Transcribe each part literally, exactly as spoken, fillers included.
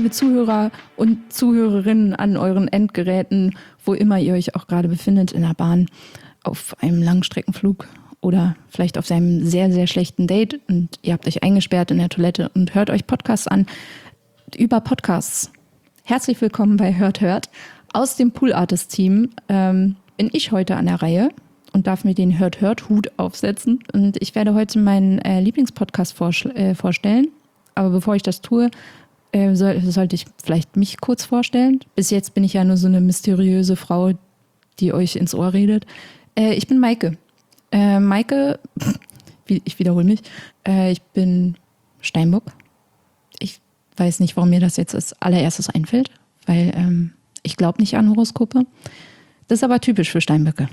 liebe Zuhörer und Zuhörerinnen an euren Endgeräten, wo immer ihr euch auch gerade befindet, in der Bahn, auf einem Langstreckenflug oder vielleicht auf einem sehr, sehr schlechten Date und ihr habt euch eingesperrt in der Toilette und hört euch Podcasts an über Podcasts. Herzlich willkommen bei Hört Hört. Aus dem Pool Artist Team ähm, bin ich heute an der Reihe und darf mir den Hört Hört Hut aufsetzen. Und ich werde heute meinen äh, Lieblingspodcast vorsch- äh, vorstellen. Aber bevor ich das tue, äh, soll, sollte ich vielleicht mich kurz vorstellen. Bis jetzt bin ich ja nur so eine mysteriöse Frau, die euch ins Ohr redet. Äh, ich bin Maike. Äh, Maike, ich wiederhole mich, äh, ich bin Steinbock. Ich weiß nicht, warum mir das jetzt als allererstes einfällt, weil ähm, ich glaube nicht an Horoskope. Das ist aber typisch für Steinböcke.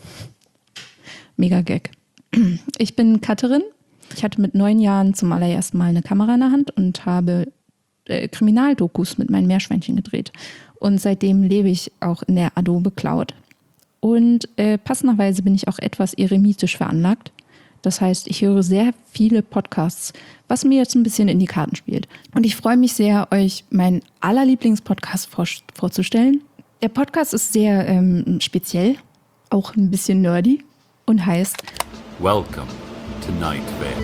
Mega Gag. Ich bin Katharin. Ich hatte mit neun Jahren zum allerersten Mal eine Kamera in der Hand und habe äh, Kriminaldokus mit meinen Meerschweinchen gedreht. Und seitdem lebe ich auch in der Adobe Cloud. Und äh, passenderweise bin ich auch etwas eremitisch veranlagt. Das heißt, ich höre sehr viele Podcasts, was mir jetzt ein bisschen in die Karten spielt. Und ich freue mich sehr, euch meinen allerlieblingspodcast vor, vorzustellen. Der Podcast ist sehr ähm, speziell, auch ein bisschen nerdy und heißt Welcome to Night Vale.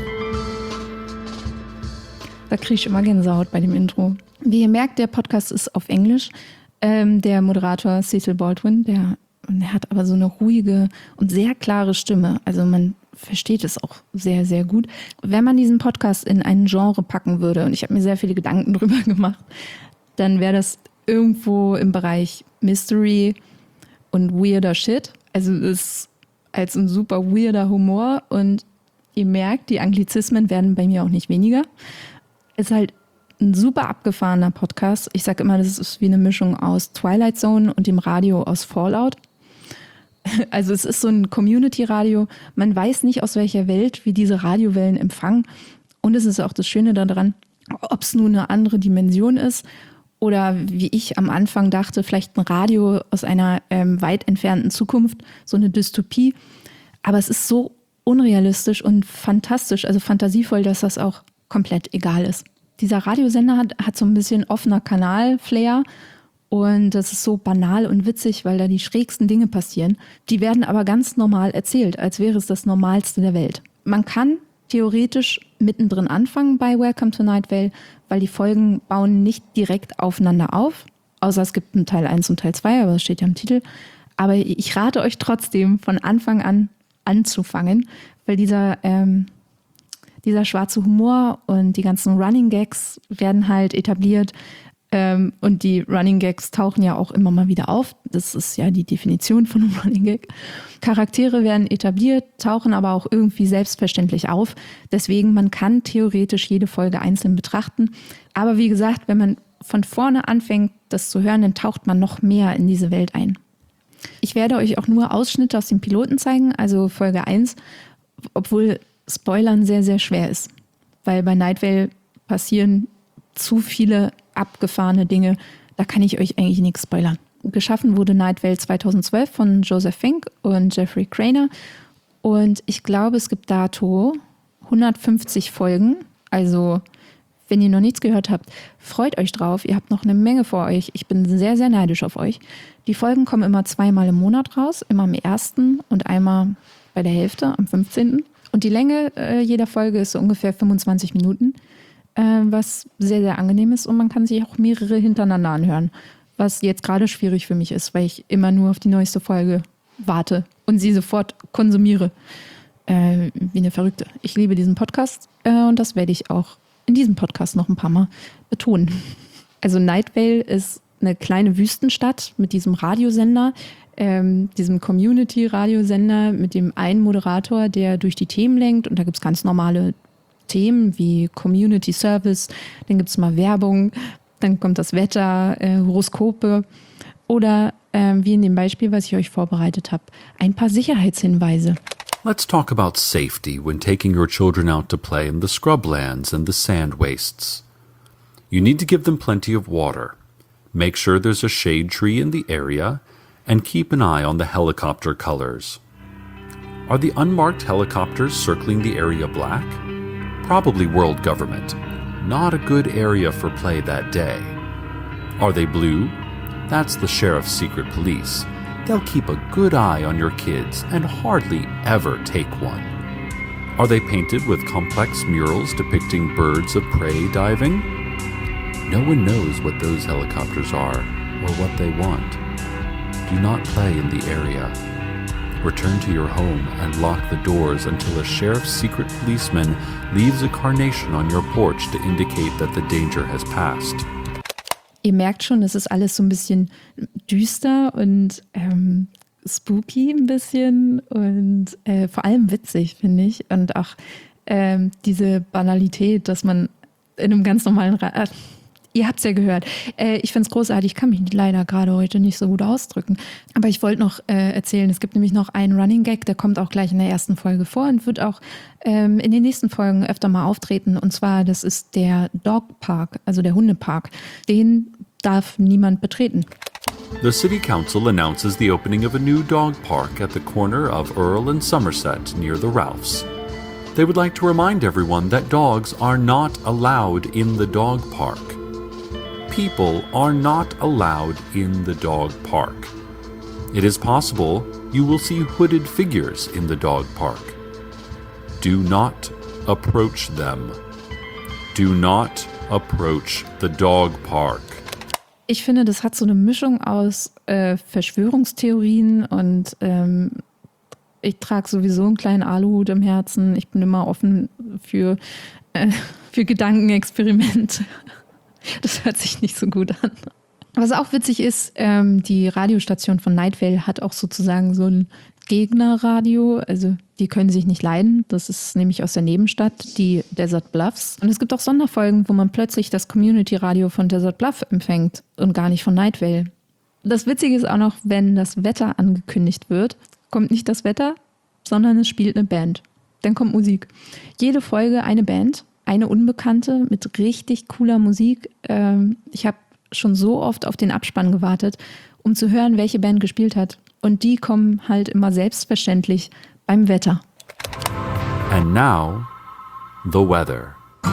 Da kriege ich immer Gänsehaut bei dem Intro. Wie ihr merkt, der Podcast ist auf Englisch. Ähm, der Moderator Cecil Baldwin, der, der hat aber so eine ruhige und sehr klare Stimme. Also man versteht es auch sehr, sehr gut. Wenn man diesen Podcast in ein Genre packen würde, und ich habe mir sehr viele Gedanken drüber gemacht, dann wäre das irgendwo im Bereich Mystery und weirder Shit. Also es ist als ein super weirder Humor und ihr merkt, die Anglizismen werden bei mir auch nicht weniger. Es ist halt ein super abgefahrener Podcast. Ich sage immer, das ist wie eine Mischung aus Twilight Zone und dem Radio aus Fallout. Also es ist so ein Community-Radio. Man weiß nicht, aus welcher Welt wir diese Radiowellen empfangen. Und es ist auch das Schöne daran, ob es nun eine andere Dimension ist oder wie ich am Anfang dachte, vielleicht ein Radio aus einer ähm, weit entfernten Zukunft, so eine Dystopie. Aber es ist so unrealistisch und fantastisch, also fantasievoll, dass das auch komplett egal ist. Dieser Radiosender hat, hat so ein bisschen offener Kanal-Flair. Und das ist so banal und witzig, weil da die schrägsten Dinge passieren. Die werden aber ganz normal erzählt, als wäre es das Normalste der Welt. Man kann theoretisch mittendrin anfangen bei Welcome to Night Vale, weil die Folgen bauen nicht direkt aufeinander auf. Außer es gibt einen Teil eins und Teil zwei, aber das steht ja im Titel. Aber ich rate euch trotzdem, von Anfang an anzufangen, weil dieser, ähm, dieser schwarze Humor und die ganzen Running Gags werden halt etabliert. Ähm, und die Running Gags tauchen ja auch immer mal wieder auf. Das ist ja die Definition von einem Running Gag. Charaktere werden etabliert, tauchen aber auch irgendwie selbstverständlich auf. Deswegen, man kann theoretisch jede Folge einzeln betrachten. Aber wie gesagt, wenn man von vorne anfängt, das zu hören, dann taucht man noch mehr in diese Welt ein. Ich werde euch auch nur Ausschnitte aus dem Piloten zeigen, also Folge eins, obwohl Spoilern sehr, sehr schwer ist. Weil bei Night Vale passieren zu viele abgefahrene Dinge, da kann ich euch eigentlich nichts spoilern. Geschaffen wurde Night Vale zweitausendzwölf von Joseph Fink und Jeffrey Craner und ich glaube, es gibt dato hundertfünfzig Folgen, also wenn ihr noch nichts gehört habt, freut euch drauf, ihr habt noch eine Menge vor euch, ich bin sehr, sehr neidisch auf euch. Die Folgen kommen immer zweimal im Monat raus, immer am ersten und einmal bei der Hälfte, am fünfzehnten Und die Länge äh, jeder Folge ist so ungefähr fünfundzwanzig Minuten. Was sehr, sehr angenehm ist und man kann sich auch mehrere hintereinander anhören, was jetzt gerade schwierig für mich ist, weil ich immer nur auf die neueste Folge warte und sie sofort konsumiere, äh, wie eine Verrückte. Ich liebe diesen Podcast äh, und das werde ich auch in diesem Podcast noch ein paar Mal betonen. Also Night Vale ist eine kleine Wüstenstadt mit diesem Radiosender, ähm, diesem Community-Radiosender mit dem einen Moderator, der durch die Themen lenkt und da gibt es ganz normale Themen wie Community Service, dann gibt es mal Werbung, dann kommt das Wetter, äh, Horoskope oder äh, wie in dem Beispiel, was ich euch vorbereitet habe, ein paar Sicherheitshinweise. Let's talk about safety when taking your children out to play in the scrublands and the sand wastes. You need to give them plenty of water. Make sure there's a shade tree in the area and keep an eye on the helicopter colors. Are the unmarked helicopters circling the area black? Probably world government. Not a good area for play that day. Are they blue? That's the sheriff's secret police. They'll keep a good eye on your kids and hardly ever take one. Are they painted with complex murals depicting birds of prey diving? No one knows what those helicopters are or what they want. Do not play in the area. Return to your home and lock the doors until a sheriff's secret policeman leaves a carnation on your porch to indicate that the danger has passed. Ihr merkt schon, es ist alles so ein bisschen düster und ähm, spooky ein bisschen und äh, vor allem witzig, finde ich. Und auch ähm, diese Banalität, dass man in einem ganz normalen... Ra- äh, ihr habt es ja gehört. Äh, ich finde es großartig. Ich kann mich leider gerade heute nicht so gut ausdrücken. Aber ich wollte noch äh, erzählen, es gibt nämlich noch einen Running Gag, der kommt auch gleich in der ersten Folge vor und wird auch ähm, in den nächsten Folgen öfter mal auftreten. Und zwar, das ist der Dog Park, also der Hundepark. Den darf niemand betreten. The City Council announces the opening of a new dog park at the corner of Earl and Somerset near the Ralphs. They would like to remind everyone that dogs are not allowed in the dog park. People are not allowed in the dog park. It is possible you will see hooded figures in the dog park. Do not approach them. Do not approach the dog park. Ich finde, das hat so eine Mischung aus äh, Verschwörungstheorien und ähm, ich trage sowieso einen kleinen Aluhut im Herzen. Ich bin immer offen für, äh, für Gedankenexperimente. Das hört sich nicht so gut an. Was auch witzig ist, ähm, die Radiostation von Night Vale hat auch sozusagen so ein Gegnerradio. Also die können sich nicht leiden. Das ist nämlich aus der Nebenstadt, die Desert Bluffs. Und es gibt auch Sonderfolgen, wo man plötzlich das Community-Radio von Desert Bluff empfängt und gar nicht von Night Vale. Das Witzige ist auch noch, wenn das Wetter angekündigt wird, kommt nicht das Wetter, sondern es spielt eine Band. Dann kommt Musik. Jede Folge eine Band, eine Unbekannte mit richtig cooler Musik. Ich habe schon so oft auf den Abspann gewartet, um zu hören, welche Band gespielt hat. Und die kommen halt immer selbstverständlich beim Wetter. And now, the weather.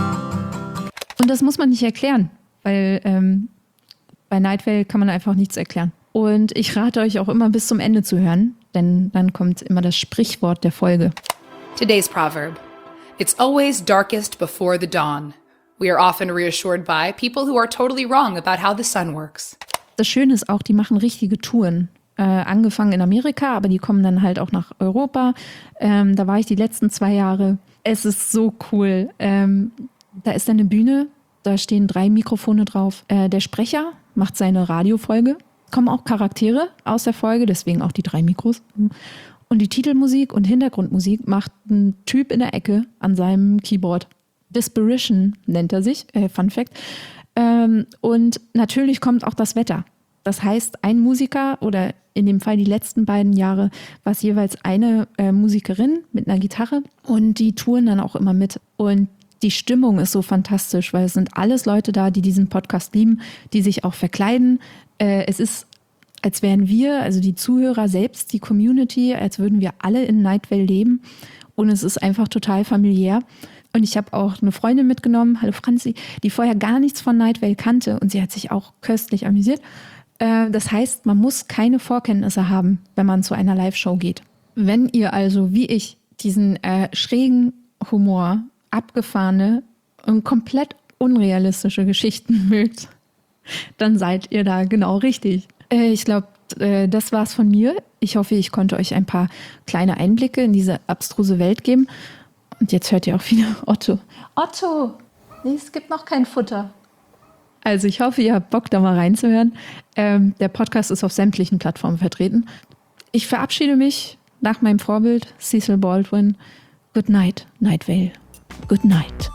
Und das muss man nicht erklären, weil ähm, bei Night Vale kann man einfach nichts erklären. Und ich rate euch auch immer bis zum Ende zu hören, denn dann kommt immer das Sprichwort der Folge. Today's proverb. It's always darkest before the dawn. We are often reassured by people who are totally wrong about how the sun works. Das Schöne ist auch, die machen richtige Touren. Äh, angefangen in Amerika, aber die kommen dann halt auch nach Europa. Ähm, da war ich die letzten zwei Jahre. Es ist so cool. Ähm, da ist eine Bühne, da stehen drei Mikrofone drauf. Äh, der Sprecher macht seine Radiofolge. Kommen auch Charaktere aus der Folge, deswegen auch die drei Mikros. Und die Titelmusik und Hintergrundmusik macht ein Typ in der Ecke an seinem Keyboard. Disparition nennt er sich, äh, Fun Fact. Ähm, und natürlich kommt auch das Wetter. Das heißt, ein Musiker oder in dem Fall die letzten beiden Jahre war es jeweils eine äh, Musikerin mit einer Gitarre und die touren dann auch immer mit. Und die Stimmung ist so fantastisch, weil es sind alles Leute da, die diesen Podcast lieben, die sich auch verkleiden. Äh, es ist, als wären wir, also die Zuhörer selbst, die Community, als würden wir alle in Night Vale leben. Und es ist einfach total familiär. Und ich habe auch eine Freundin mitgenommen, hallo Franzi, die vorher gar nichts von Night Vale kannte und sie hat sich auch köstlich amüsiert. Das heißt, man muss keine Vorkenntnisse haben, wenn man zu einer Live-Show geht. Wenn ihr also, wie ich, diesen äh, schrägen Humor, abgefahrene und komplett unrealistische Geschichten mögt, dann seid ihr da genau richtig. Äh, ich glaube, äh, das war's von mir. Ich hoffe, ich konnte euch ein paar kleine Einblicke in diese abstruse Welt geben. Und jetzt hört ihr auch wieder Otto. Otto! Nee, es gibt noch kein Futter. Also ich hoffe, ihr habt Bock, da mal reinzuhören. Ähm, der Podcast ist auf sämtlichen Plattformen vertreten. Ich verabschiede mich nach meinem Vorbild Cecil Baldwin. Good night, Night Vale. Good night.